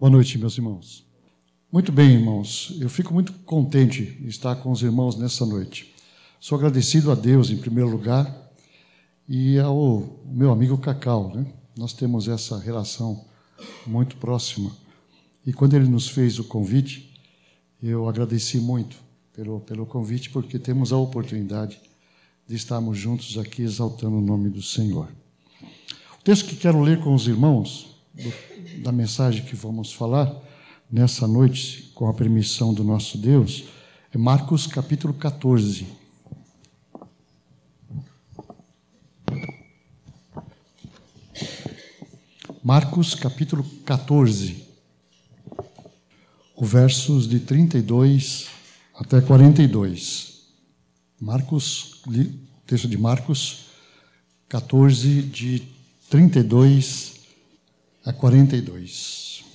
Boa noite, meus irmãos. Muito bem, irmãos. Eu fico muito contente de estar com os irmãos nessa noite. Sou agradecido a Deus, em primeiro lugar, e ao meu amigo Cacau, né? Nós temos essa relação muito próxima. E quando ele nos fez o convite, eu agradeci muito pelo convite, porque temos a oportunidade de estarmos juntos aqui exaltando o nome do Senhor. O texto que quero ler com os irmãos, da mensagem que vamos falar nessa noite, com a permissão do nosso Deus, é Marcos capítulo 14. Marcos capítulo 14, os versos de 32 até 42. Texto de Marcos 14, de 32 a 42.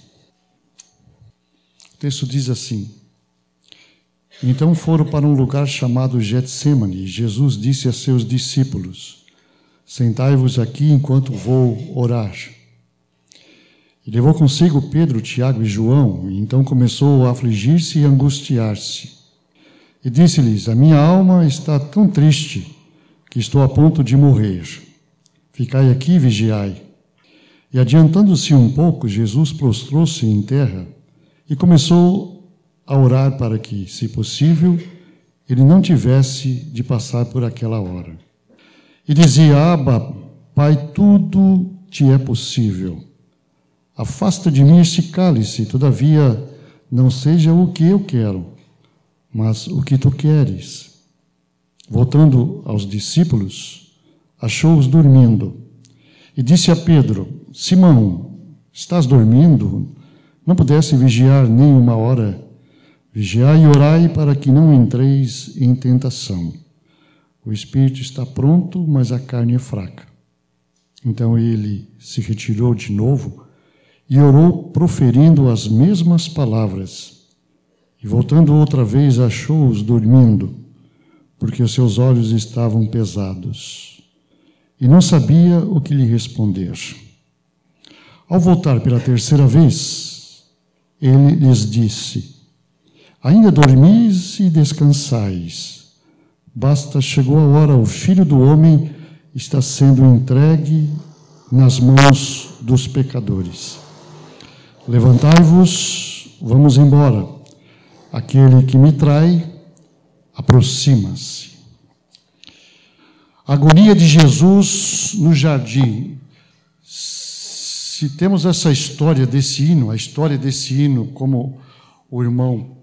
O texto diz assim: Então foram para um lugar chamado Getsêmani, e Jesus disse a seus discípulos: Sentai-vos aqui enquanto vou orar. E levou consigo Pedro, Tiago e João, e então começou a afligir-se e angustiar-se. E disse-lhes: A minha alma está tão triste que estou a ponto de morrer. Ficai aqui e vigiai. E adiantando-se um pouco, Jesus prostrou-se em terra e começou a orar para que, se possível, ele não tivesse de passar por aquela hora. E dizia: Abba, Pai, tudo te é possível. Afasta de mim este cálice, todavia não seja o que eu quero, mas o que tu queres. Voltando aos discípulos, achou-os dormindo. E disse a Pedro: Simão, estás dormindo? Não pudesse vigiar nem uma hora? Vigiai e orai para que não entreis em tentação. O espírito está pronto, mas a carne é fraca. Então ele se retirou de novo e orou, proferindo as mesmas palavras. E voltando outra vez, achou-os dormindo, porque os seus olhos estavam pesados. E não sabia o que lhe responder. Ao voltar pela terceira vez, ele lhes disse: Ainda dormis e descansais. Chegou a hora, o Filho do Homem está sendo entregue nas mãos dos pecadores. Levantai-vos, vamos embora. Aquele que me trai aproxima-se. A agonia de Jesus no jardim. Se temos essa história desse hino, a história desse hino, como o irmão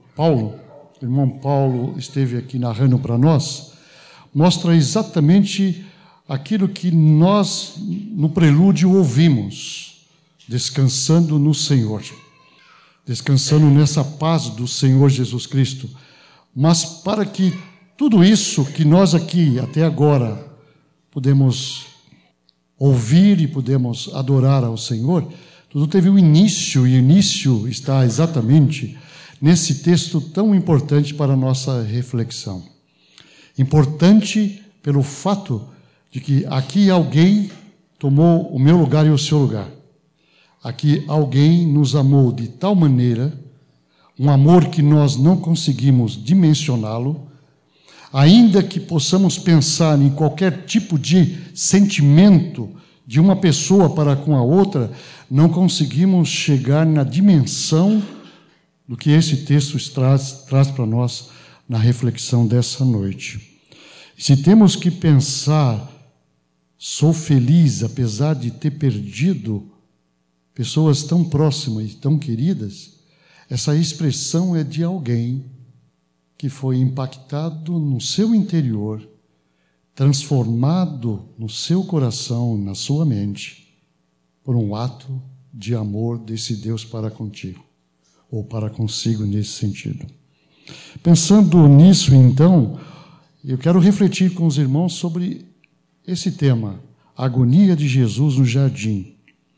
Paulo esteve aqui narrando para nós, mostra exatamente aquilo que nós, no prelúdio, ouvimos, descansando no Senhor, descansando nessa paz do Senhor Jesus Cristo. Mas para que tudo isso que nós aqui, até agora, podemos ouvir e podemos adorar ao Senhor, tudo teve um início, e o início está exatamente nesse texto tão importante para a nossa reflexão. Importante pelo fato de que aqui alguém tomou o meu lugar e o seu lugar. Aqui alguém nos amou de tal maneira, um amor que nós não conseguimos dimensioná-lo, ainda que possamos pensar em qualquer tipo de sentimento de uma pessoa para com a outra, não conseguimos chegar na dimensão do que esse texto traz para nós na reflexão dessa noite. Se temos que pensar, sou feliz apesar de ter perdido pessoas tão próximas e tão queridas, essa expressão é de alguém que foi impactado no seu interior, transformado no seu coração, na sua mente, por um ato de amor desse Deus para contigo, ou para consigo nesse sentido. Pensando nisso, então, eu quero refletir com os irmãos sobre esse tema, a agonia de Jesus no jardim.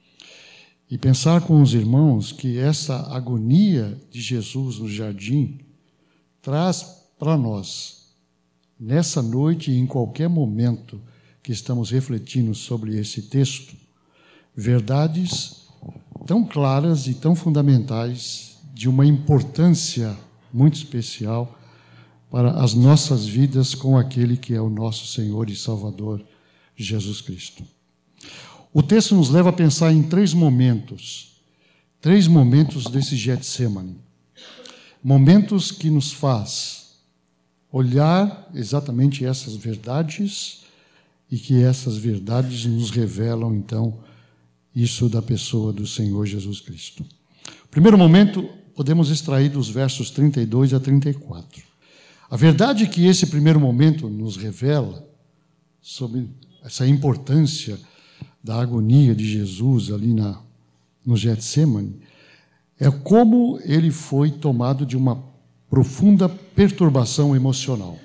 E pensar com os irmãos que essa agonia de Jesus no jardim traz para nós, nessa noite e em qualquer momento que estamos refletindo sobre esse texto, verdades tão claras e tão fundamentais, de uma importância muito especial para as nossas vidas com aquele que é o nosso Senhor e Salvador, Jesus Cristo. O texto nos leva a pensar em três momentos desse Getsemane. Momentos que nos faz olhar exatamente essas verdades e que essas verdades nos revelam, então, isso da pessoa do Senhor Jesus Cristo. O primeiro momento podemos extrair dos versos 32 a 34. A verdade que esse primeiro momento nos revela sobre essa importância da agonia de Jesus ali no Getsemane é como ele foi tomado de uma profunda perturbação emocional.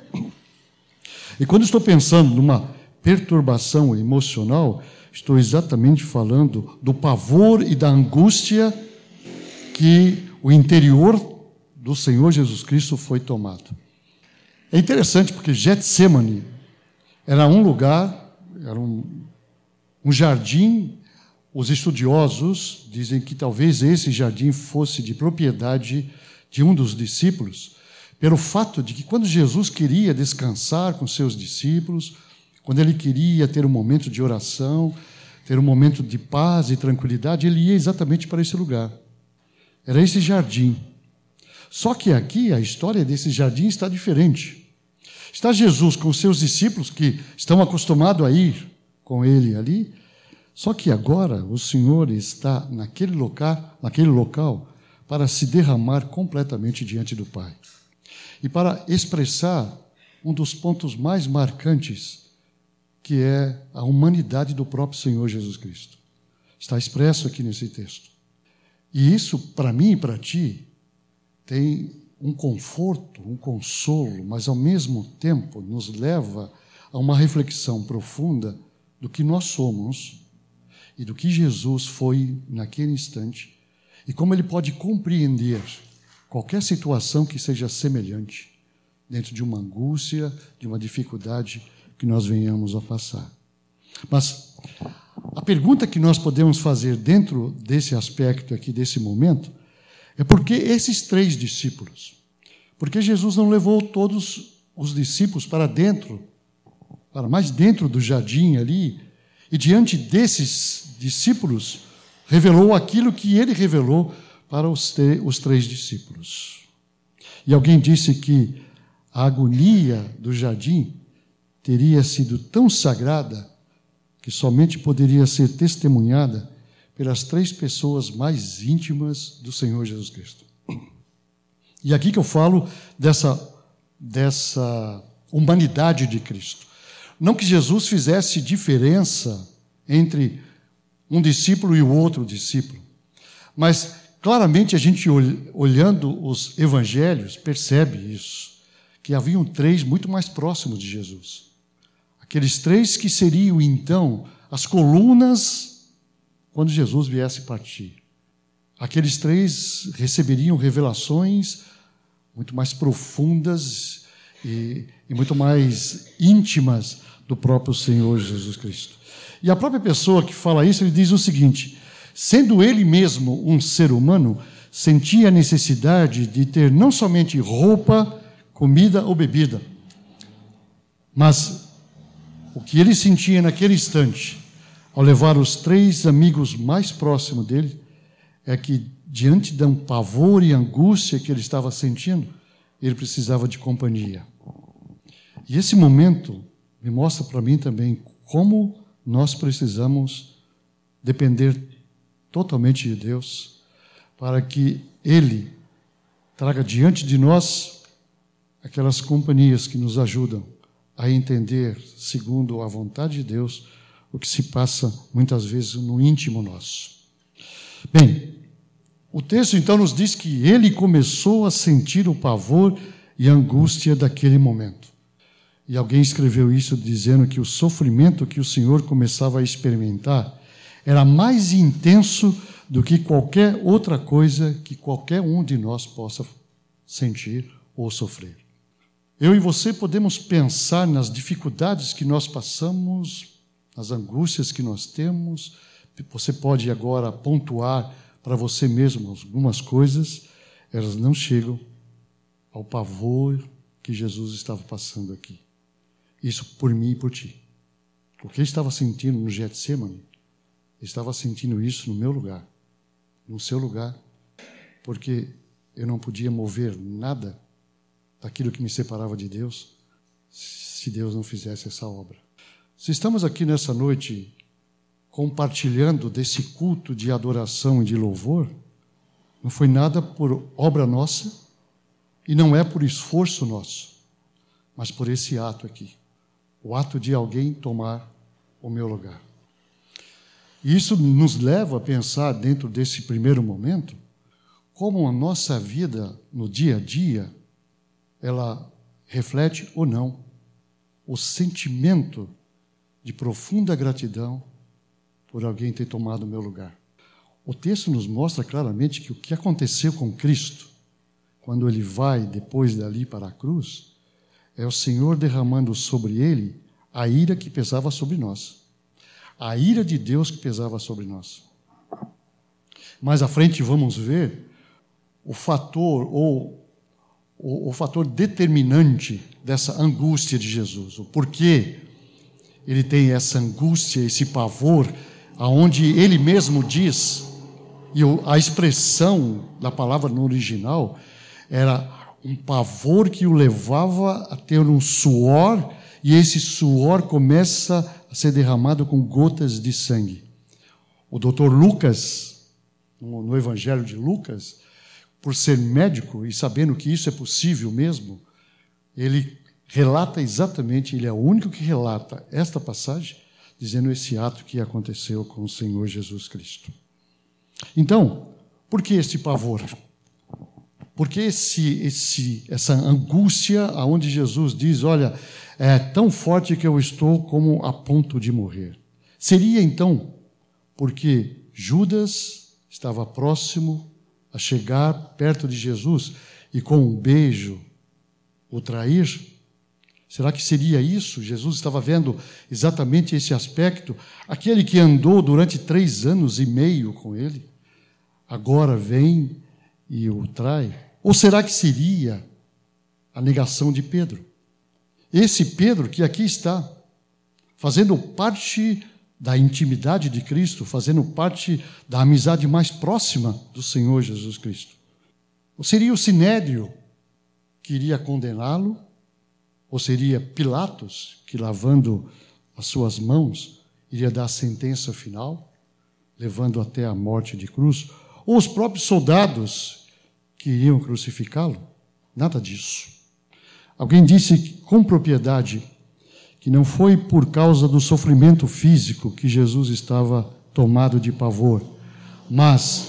E quando estou pensando numa perturbação emocional, estou exatamente falando do pavor e da angústia que o interior do Senhor Jesus Cristo foi tomado. É interessante porque Getsemane era um lugar, era um jardim. Os estudiosos dizem que talvez esse jardim fosse de propriedade de um dos discípulos, pelo fato de que quando Jesus queria descansar com seus discípulos, quando ele queria ter um momento de oração, ter um momento de paz e tranquilidade, ele ia exatamente para esse lugar. Era esse jardim. Só que aqui a história desse jardim está diferente. Está Jesus com seus discípulos que estão acostumados a ir com ele ali, só que agora o Senhor está naquele local para se derramar completamente diante do Pai. E para expressar um dos pontos mais marcantes, que é a humanidade do próprio Senhor Jesus Cristo. Está expresso aqui nesse texto. E isso, para mim e para ti, tem um conforto, um consolo, mas ao mesmo tempo nos leva a uma reflexão profunda do que nós somos e do que Jesus foi naquele instante e como ele pode compreender qualquer situação que seja semelhante dentro de uma angústia, de uma dificuldade que nós venhamos a passar. Mas a pergunta que nós podemos fazer dentro desse aspecto aqui, desse momento, é por que esses 3 discípulos? Porque Jesus não levou todos os discípulos para mais dentro do jardim ali, e diante desses discípulos, revelou aquilo que ele revelou para os 3 discípulos. E alguém disse que a agonia do jardim teria sido tão sagrada que somente poderia ser testemunhada pelas 3 pessoas mais íntimas do Senhor Jesus Cristo. E aqui que eu falo dessa humanidade de Cristo. Não que Jesus fizesse diferença entre um discípulo e o outro discípulo, mas claramente a gente, olhando os evangelhos, percebe isso, que haviam 3 muito mais próximos de Jesus. Aqueles 3 que seriam, então, as colunas quando Jesus viesse partir. Aqueles 3 receberiam revelações muito mais profundas e muito mais íntimas do próprio Senhor Jesus Cristo. E a própria pessoa que fala isso, ele diz o seguinte: sendo ele mesmo um ser humano, sentia a necessidade de ter não somente roupa, comida ou bebida, mas o que ele sentia naquele instante, ao levar os 3 amigos mais próximos dele, é que, diante de um pavor e angústia que ele estava sentindo, ele precisava de companhia. E esse momento me mostra para mim também como nós precisamos depender totalmente de Deus, para que Ele traga diante de nós aquelas companhias que nos ajudam a entender, segundo a vontade de Deus, o que se passa muitas vezes no íntimo nosso. Bem, o texto então nos diz que ele começou a sentir o pavor e a angústia daquele momento. E alguém escreveu isso dizendo que o sofrimento que o Senhor começava a experimentar era mais intenso do que qualquer outra coisa que qualquer um de nós possa sentir ou sofrer. Eu e você podemos pensar nas dificuldades que nós passamos, nas angústias que nós temos, você pode agora pontuar para você mesmo algumas coisas, elas não chegam ao pavor que Jesus estava passando aqui. Isso por mim e por ti. O que ele estava sentindo no Getsemane, ele estava sentindo isso no meu lugar, no seu lugar, porque eu não podia mover nada daquilo que me separava de Deus, se Deus não fizesse essa obra. Se estamos aqui nessa noite compartilhando desse culto de adoração e de louvor, não foi nada por obra nossa e não é por esforço nosso, mas por esse ato aqui, o ato de alguém tomar o meu lugar. E isso nos leva a pensar, dentro desse primeiro momento, como a nossa vida no dia a dia, ela reflete ou não o sentimento de profunda gratidão por alguém ter tomado o meu lugar. O texto nos mostra claramente que o que aconteceu com Cristo, quando ele vai depois dali para a cruz, é o Senhor derramando sobre ele a ira que pesava sobre nós. A ira de Deus que pesava sobre nós. Mais à frente vamos ver o fator o fator determinante dessa angústia de Jesus, o porquê ele tem essa angústia, esse pavor, aonde ele mesmo diz, e a expressão da palavra no original era um pavor que o levava a ter um suor, e esse suor começa a ser derramado com gotas de sangue. O Dr. Lucas, no Evangelho de Lucas, por ser médico e sabendo que isso é possível mesmo, ele relata exatamente, ele é o único que relata esta passagem, dizendo esse ato que aconteceu com o Senhor Jesus Cristo. Então, por que este pavor? Por que essa angústia aonde Jesus diz, olha, é tão forte que eu estou como a ponto de morrer? Seria então porque Judas estava próximo a chegar perto de Jesus e com um beijo o trair? Será que seria isso? Jesus estava vendo exatamente esse aspecto? Aquele que andou durante 3 anos e meio com ele, agora vem e o trai? Ou será que seria a negação de Pedro? Esse Pedro que aqui está, fazendo parte da intimidade de Cristo, fazendo parte da amizade mais próxima do Senhor Jesus Cristo. Ou seria o Sinédrio que iria condená-lo? Ou seria Pilatos que, lavando as suas mãos, iria dar a sentença final, levando até a morte de cruz? Ou os próprios soldados que iriam crucificá-lo? Nada disso. Alguém disse com propriedade que não foi por causa do sofrimento físico que Jesus estava tomado de pavor, mas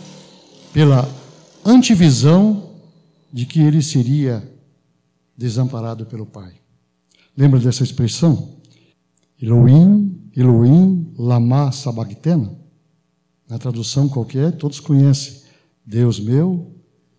pela antevisão de que ele seria desamparado pelo Pai. Lembra dessa expressão? Elohim, Elohim, lama sabachthani? Na tradução qualquer, todos conhecem. Deus meu,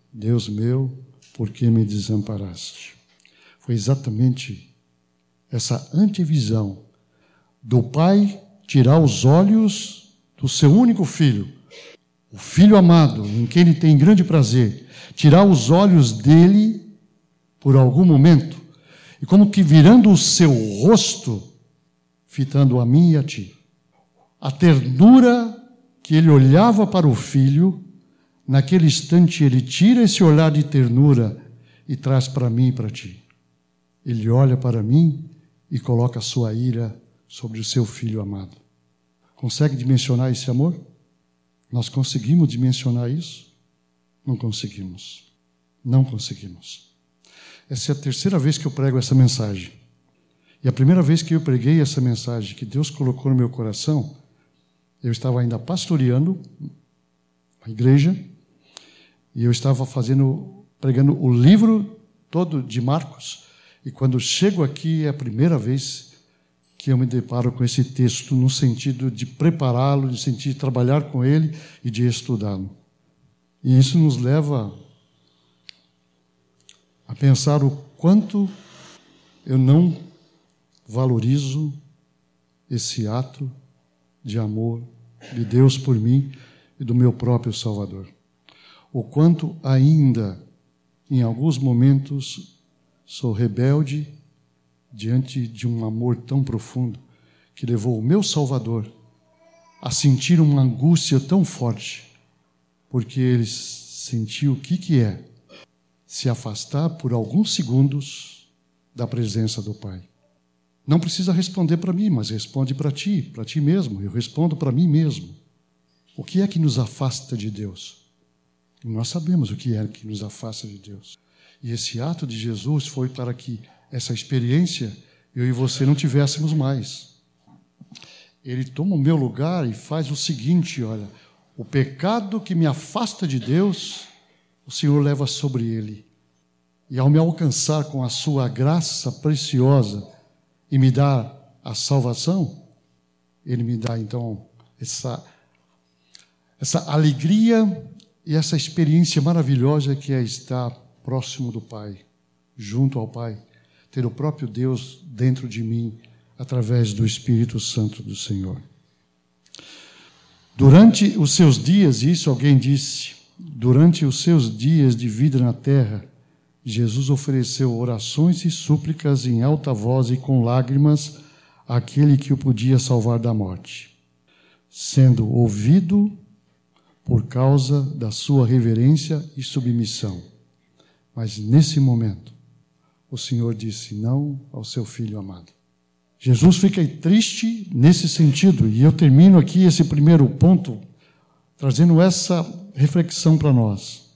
por que me desamparaste? Foi exatamente essa antevisão do Pai tirar os olhos do seu único filho, o Filho amado, em quem ele tem grande prazer, tirar os olhos dele por algum momento, e como que virando o seu rosto, fitando a mim e a ti. A ternura que ele olhava para o filho, naquele instante ele tira esse olhar de ternura e traz para mim e para ti. Ele olha para mim e coloca a sua ira sobre o seu filho amado. Consegue dimensionar esse amor? Nós conseguimos dimensionar isso? Não conseguimos. Não conseguimos. Essa é a 3ª vez que eu prego essa mensagem. E a primeira vez que eu preguei essa mensagem, que Deus colocou no meu coração, eu estava ainda pastoreando a igreja, e eu estava pregando o livro todo de Marcos, e quando chego aqui é a primeira vez que eu me deparo com esse texto, no sentido de prepará-lo, no sentido de trabalhar com ele e de estudá-lo. E isso nos leva a pensar o quanto eu não valorizo esse ato de amor de Deus por mim e do meu próprio Salvador. O quanto ainda, em alguns momentos, sou rebelde diante de um amor tão profundo que levou o meu Salvador a sentir uma angústia tão forte, porque ele sentiu o que é se afastar por alguns segundos da presença do Pai. Não precisa responder para mim, mas responde para ti mesmo. Eu respondo para mim mesmo. O que é que nos afasta de Deus? E nós sabemos o que é que nos afasta de Deus. E esse ato de Jesus foi para que essa experiência eu e você não tivéssemos mais. Ele toma o meu lugar e faz o seguinte, olha, o pecado que me afasta de Deus, o Senhor leva sobre ele. E ao me alcançar com a sua graça preciosa e me dar a salvação, ele me dá então essa alegria e essa experiência maravilhosa que é estar próximo do Pai, junto ao Pai, ter o próprio Deus dentro de mim, através do Espírito Santo do Senhor. Durante os seus dias, isso alguém disse, durante os seus dias de vida na terra, Jesus ofereceu orações e súplicas em alta voz e com lágrimas àquele que o podia salvar da morte, sendo ouvido por causa da sua reverência e submissão. Mas nesse momento, o Senhor disse não ao seu Filho amado. Jesus fica triste nesse sentido, e eu termino aqui esse primeiro ponto, trazendo essa reflexão para nós.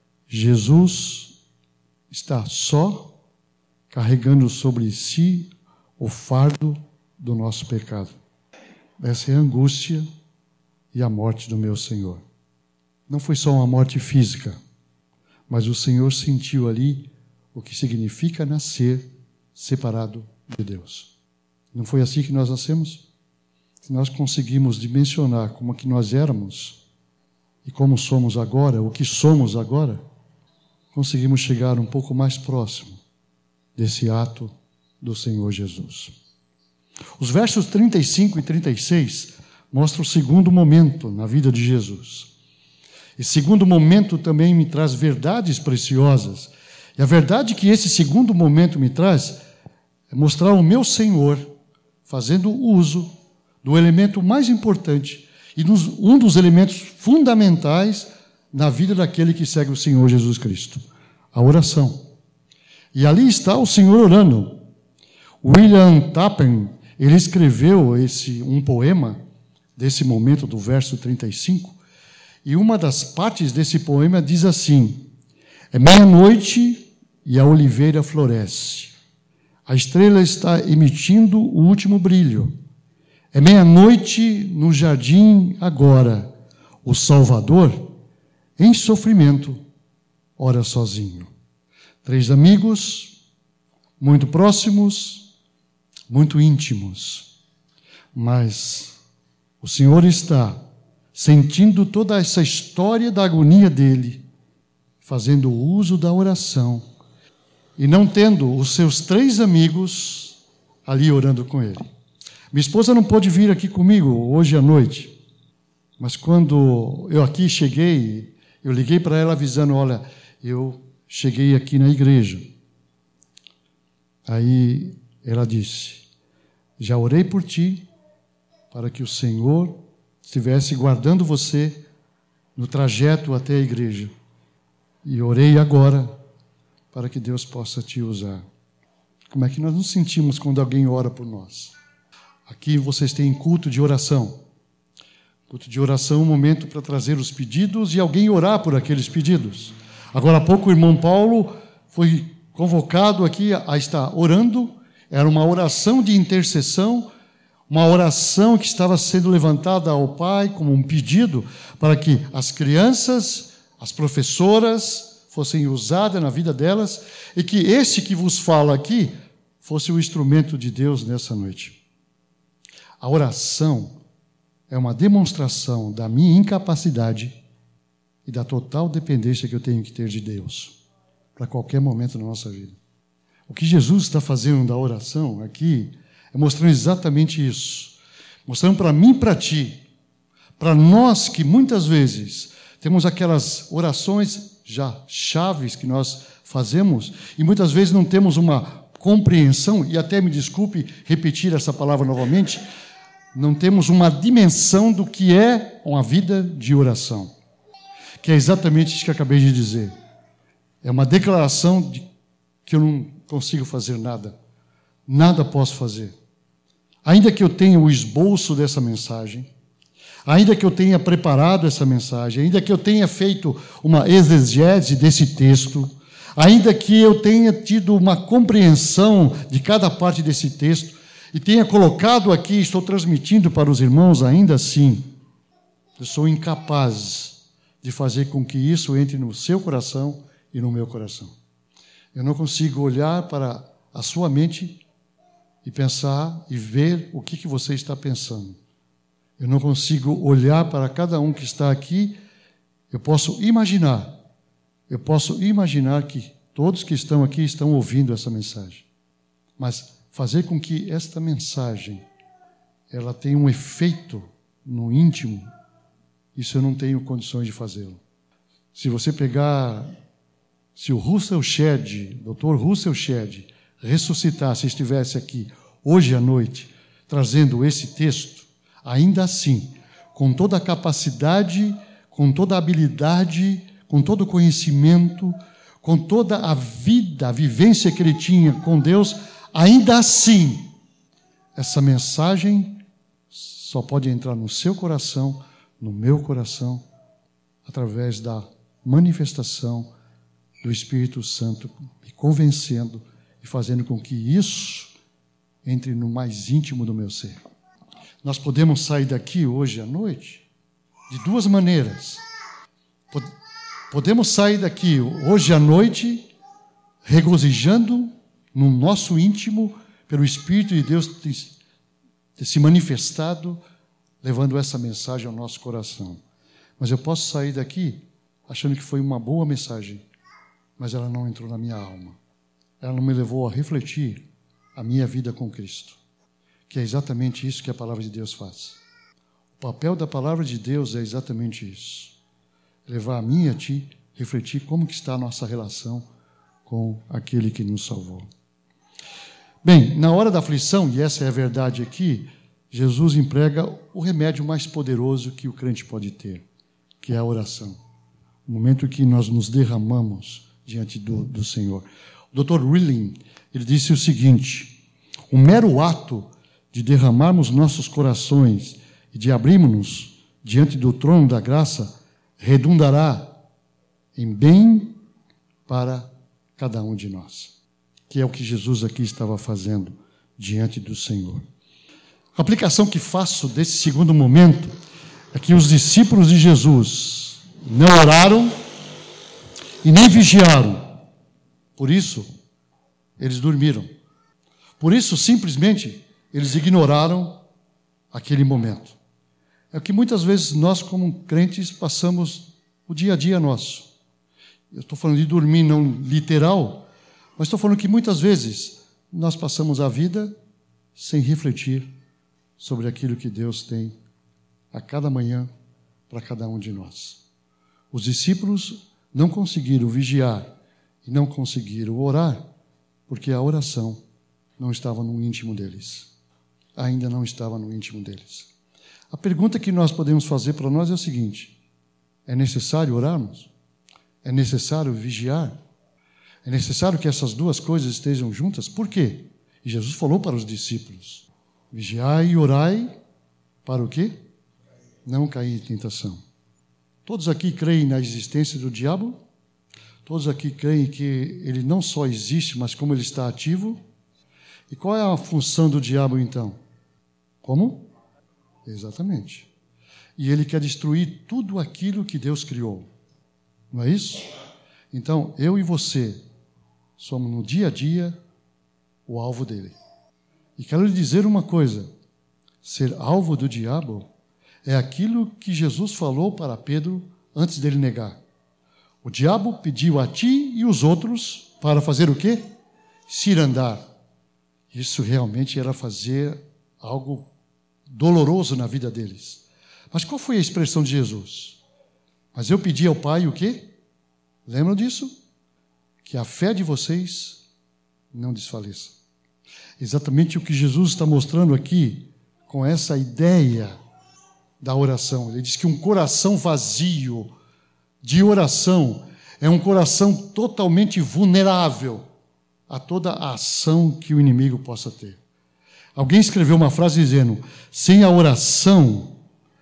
Jesus está só carregando sobre si o fardo do nosso pecado. Essa é a angústia e a morte do meu Senhor. Não foi só uma morte física, mas o Senhor sentiu ali o que significa nascer separado de Deus. Não foi assim que nós nascemos? Se nós conseguimos dimensionar como que nós éramos e como somos agora, o que somos agora, conseguimos chegar um pouco mais próximo desse ato do Senhor Jesus. Os versos 35 e 36 mostram o segundo momento na vida de Jesus. Esse segundo momento também me traz verdades preciosas. E a verdade que esse segundo momento me traz é mostrar o meu Senhor fazendo uso do elemento mais importante e um dos elementos fundamentais na vida daquele que segue o Senhor Jesus Cristo, a oração. E ali está o Senhor orando. William Tappen, ele escreveu um poema desse momento do verso 35, e uma das partes desse poema diz assim: é meia-noite e a oliveira floresce. A estrela está emitindo o último brilho. É meia-noite no jardim agora. O Salvador, em sofrimento, ora sozinho. 3 amigos, muito próximos, muito íntimos. Mas o Senhor está sentindo toda essa história da agonia dele, fazendo uso da oração, e não tendo os seus 3 amigos ali orando com ele. Minha esposa não pôde vir aqui comigo hoje à noite, mas quando eu aqui cheguei, eu liguei para ela avisando: olha, eu cheguei aqui na igreja. Aí ela disse: já orei por ti, para que o Senhor estivesse guardando você no trajeto até a igreja. E orei agora para que Deus possa te usar. Como é que nós nos sentimos quando alguém ora por nós? Aqui vocês têm culto de oração. Culto de oração é um momento para trazer os pedidos e alguém orar por aqueles pedidos. Agora há pouco o irmão Paulo foi convocado aqui a estar orando. Era uma oração de intercessão, uma oração que estava sendo levantada ao Pai como um pedido para que as crianças, as professoras, fossem usadas na vida delas, e que esse que vos fala aqui fosse o instrumento de Deus nessa noite. A oração é uma demonstração da minha incapacidade e da total dependência que eu tenho que ter de Deus para qualquer momento da nossa vida. O que Jesus está fazendo da oração aqui é mostrando exatamente isso. Mostrando para mim e para ti, Para nós que muitas vezes temos aquelas orações já chaves que nós fazemos e muitas vezes não temos uma compreensão, e até me desculpe repetir essa palavra novamente, não temos uma dimensão do que é uma vida de oração, que é exatamente isso que eu acabei de dizer. É uma declaração de que eu não consigo fazer nada, nada posso fazer. Ainda que eu tenha o esboço dessa mensagem, ainda que eu tenha preparado essa mensagem, ainda que eu tenha feito uma exegese desse texto, ainda que eu tenha tido uma compreensão de cada parte desse texto e tenha colocado aqui, estou transmitindo para os irmãos, ainda assim, eu sou incapaz de fazer com que isso entre no seu coração e no meu coração. Eu não consigo olhar para a sua mente e pensar e ver o que você está pensando. Eu não consigo olhar para cada um que está aqui. Eu posso imaginar que todos que estão aqui estão ouvindo essa mensagem. Mas fazer com que esta mensagem ela tenha um efeito no íntimo, isso eu não tenho condições de fazê-lo. Se você pegar, se o Russell Shedd, Dr. Russell Shedd, ressuscitasse, estivesse aqui hoje à noite, trazendo esse texto, ainda assim, com toda a capacidade, com toda a habilidade, com todo o conhecimento, com toda a vida, a vivência que ele tinha com Deus, ainda assim, essa mensagem só pode entrar no seu coração, no meu coração, através da manifestação do Espírito Santo, me convencendo e fazendo com que isso entre no mais íntimo do meu ser. Nós podemos sair daqui hoje à noite de duas maneiras. Podemos sair daqui hoje à noite regozijando no nosso íntimo pelo Espírito de Deus ter se manifestado, levando essa mensagem ao nosso coração. Mas eu posso sair daqui achando que foi uma boa mensagem, mas ela não entrou na minha alma. Ela não me levou a refletir a minha vida com Cristo, que é exatamente isso que a palavra de Deus faz. O papel da palavra de Deus é exatamente isso. Levar a mim e a ti, refletir como que está a nossa relação com aquele que nos salvou. Bem, na hora da aflição, e essa é a verdade aqui, Jesus emprega o remédio mais poderoso que o crente pode ter, que é a oração. O momento que nós nos derramamos diante do Senhor. O Dr. Rilling, ele disse o seguinte: o mero ato de derramarmos nossos corações e de abrirmos-nos diante do trono da graça redundará em bem para cada um de nós, que é o que Jesus aqui estava fazendo diante do Senhor. A aplicação que faço desse segundo momento é que os discípulos de Jesus não oraram e nem vigiaram. Por isso, eles dormiram. Por isso, simplesmente, eles ignoraram aquele momento. É o que muitas vezes nós, como crentes, passamos o dia a dia nosso. Eu estou falando de dormir, não literal, mas estou falando que muitas vezes nós passamos a vida sem refletir sobre aquilo que Deus tem a cada manhã para cada um de nós. Os discípulos não conseguiram vigiar e não conseguiram orar porque a oração não estava no íntimo deles. Ainda não estava no íntimo deles. A pergunta que nós podemos fazer para nós é o seguinte: é necessário orarmos? É necessário vigiar? É necessário que essas duas coisas estejam juntas? Por quê? E Jesus falou para os discípulos: vigiai e orai para o quê? Não cair em tentação. Todos aqui creem na existência do diabo? Todos aqui creem que ele não só existe, mas como ele está ativo? E qual é a função do diabo, então? Como? Exatamente. E ele quer destruir tudo aquilo que Deus criou. Não é isso? Então, eu e você somos no dia a dia o alvo dele. E quero lhe dizer uma coisa: ser alvo do diabo é aquilo que Jesus falou para Pedro antes dele negar. O diabo pediu a ti e os outros para fazer o quê? Cirandar. Isso realmente era fazer algo doloroso na vida deles. Mas qual foi a expressão de Jesus? Mas eu pedi ao Pai o quê? Lembram disso? Que a fé de vocês não desfaleça. Exatamente o que Jesus está mostrando aqui com essa ideia da oração. Ele diz que um coração vazio de oração é um coração totalmente vulnerável a toda a ação que o inimigo possa ter. Alguém escreveu uma frase dizendo: sem oração,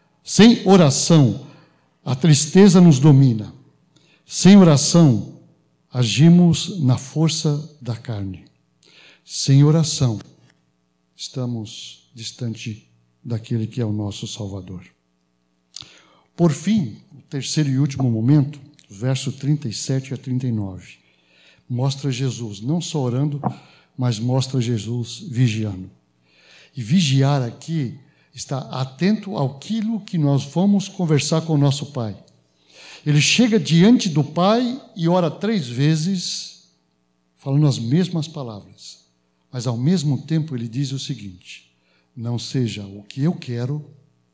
a tristeza nos domina. Sem oração, agimos na força da carne. Sem oração, estamos distante daquele que é o nosso Salvador. Por fim, o terceiro e último momento, verso 37 a 39, mostra Jesus não só orando, mas mostra Jesus vigiando. E vigiar aqui está atento àquilo que nós vamos conversar com o nosso Pai. Ele chega diante do Pai e ora 3 vezes, falando as mesmas palavras. Mas, ao mesmo tempo, ele diz o seguinte: não seja o que eu quero,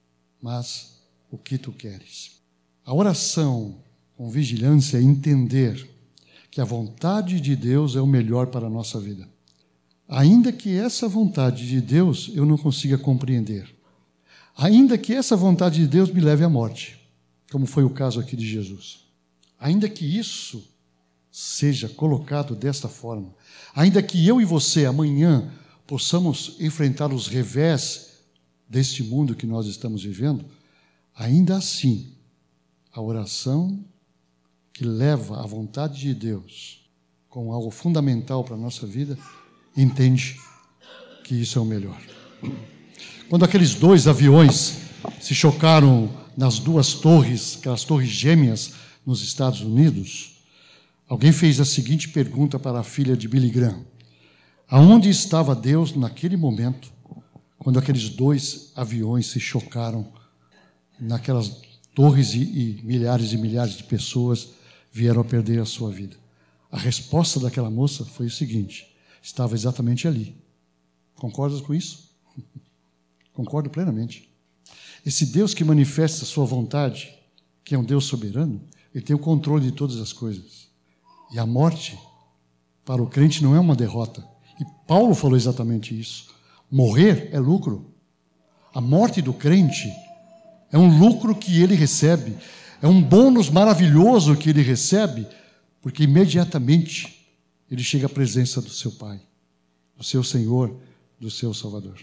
mas o que tu queres. A oração com vigilância é entender que a vontade de Deus é o melhor para a nossa vida. Ainda que essa vontade de Deus eu não consiga compreender. Ainda que essa vontade de Deus me leve à morte, como foi o caso aqui de Jesus. Ainda que isso seja colocado desta forma, ainda que eu e você amanhã possamos enfrentar os revés deste mundo que nós estamos vivendo, ainda assim, a oração que leva à vontade de Deus como algo fundamental para a nossa vida, entende que isso é o melhor. Quando aqueles 2 aviões se chocaram nas 2 torres, aquelas torres gêmeas nos Estados Unidos, alguém fez a seguinte pergunta para a filha de Billy Graham: aonde estava Deus naquele momento, quando aqueles 2 aviões se chocaram naquelas torres e milhares de pessoas vieram a perder a sua vida? A resposta daquela moça foi o seguinte: estava exatamente ali. Concordas com isso? Concordo plenamente. Esse Deus que manifesta a sua vontade, que é um Deus soberano, ele tem o controle de todas as coisas. E a morte, para o crente, não é uma derrota. E Paulo falou exatamente isso. Morrer é lucro. A morte do crente é um lucro que ele recebe, é um bônus maravilhoso que ele recebe, porque imediatamente ele chega à presença do seu Pai, do seu Senhor, do seu Salvador.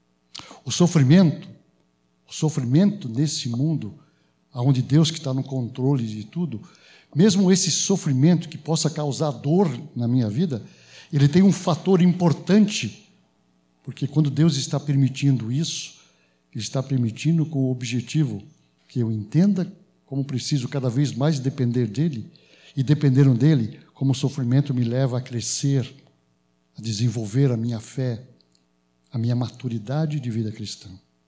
O sofrimento nesse mundo, onde Deus que está no controle de tudo, mesmo esse sofrimento que possa causar dor na minha vida, ele tem um fator importante, porque quando Deus está permitindo isso, Ele está permitindo com o objetivo que eu entenda como preciso cada vez mais depender dEle, e dependendo dEle, como o sofrimento me leva a crescer, a desenvolver a minha fé, a minha maturidade de vida cristã.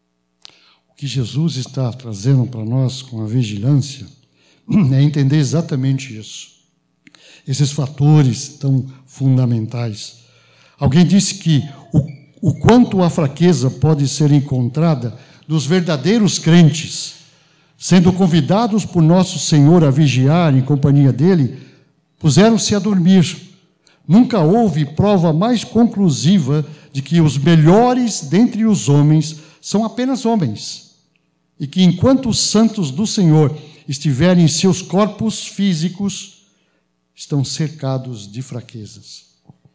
O que Jesus está trazendo para nós com a vigilância é entender exatamente isso. Esses fatores tão fundamentais. Alguém disse que o quanto a fraqueza pode ser encontrada nos verdadeiros crentes, sendo convidados por nosso Senhor a vigiar em companhia dele, puseram-se a dormir. Nunca houve prova mais conclusiva de que os melhores dentre os homens são apenas homens, e que enquanto os santos do Senhor estiverem em seus corpos físicos, estão cercados de fraquezas.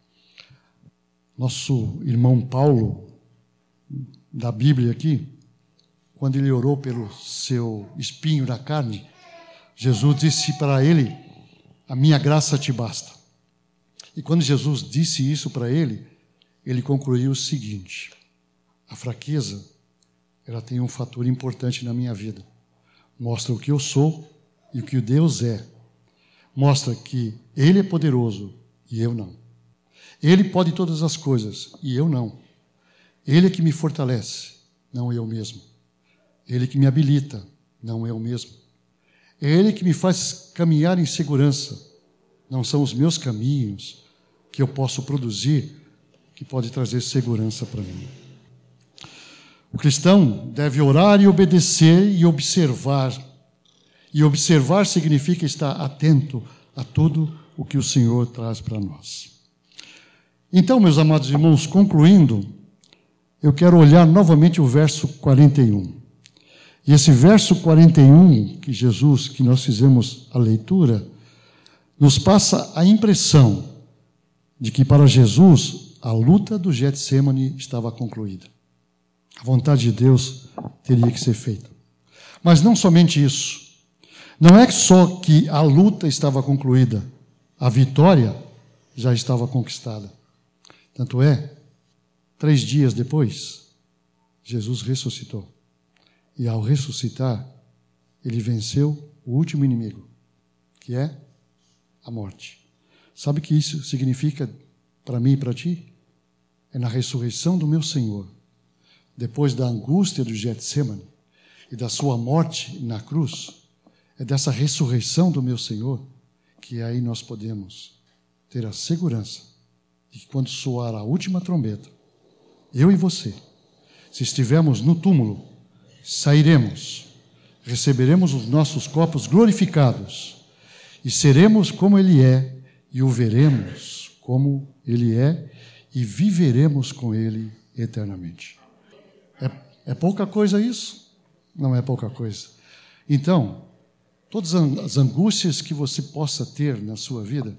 Nosso irmão Paulo, da Bíblia aqui, quando ele orou pelo seu espinho na carne, Jesus disse para ele: a minha graça te basta. E quando Jesus disse isso para ele, ele concluiu o seguinte: a fraqueza, ela tem um fator importante na minha vida. Mostra o que eu sou e o que Deus é. Mostra que Ele é poderoso e eu não. Ele pode todas as coisas e eu não. Ele é que me fortalece, não eu mesmo. Ele que me habilita, não eu mesmo. É Ele que me faz caminhar em segurança. Não são os meus caminhos que eu posso produzir que pode trazer segurança para mim. O cristão deve orar e obedecer e observar. E observar significa estar atento a tudo o que o Senhor traz para nós. Então, meus amados irmãos, concluindo, eu quero olhar novamente o verso 41. E esse verso 41, que nós fizemos a leitura, nos passa a impressão de que para Jesus a luta do Getsêmani estava concluída. A vontade de Deus teria que ser feita. Mas não somente isso. Não é só que a luta estava concluída, a vitória já estava conquistada. Tanto é, 3 dias depois, Jesus ressuscitou. E ao ressuscitar, ele venceu o último inimigo, que é a morte. Sabe o que isso significa para mim e para ti? É na ressurreição do meu Senhor, depois da angústia do Getsêmani e da sua morte na cruz, é dessa ressurreição do meu Senhor que aí nós podemos ter a segurança de que quando soar a última trombeta, eu e você, se estivermos no túmulo, sairemos, receberemos os nossos corpos glorificados e seremos como Ele é e o veremos como Ele é e viveremos com Ele eternamente. É pouca coisa isso? Não é pouca coisa. Então, todas as angústias que você possa ter na sua vida,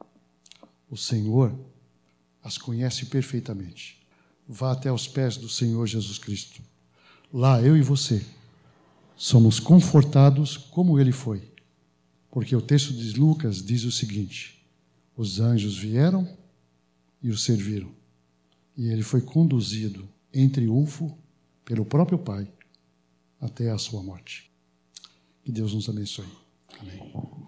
o Senhor as conhece perfeitamente. Vá até os pés do Senhor Jesus Cristo. Lá, eu e você, somos confortados como Ele foi. Porque o texto de Lucas diz o seguinte: os anjos vieram e o serviram. E ele foi conduzido em triunfo pelo próprio Pai até a sua morte. Que Deus nos abençoe. Amém.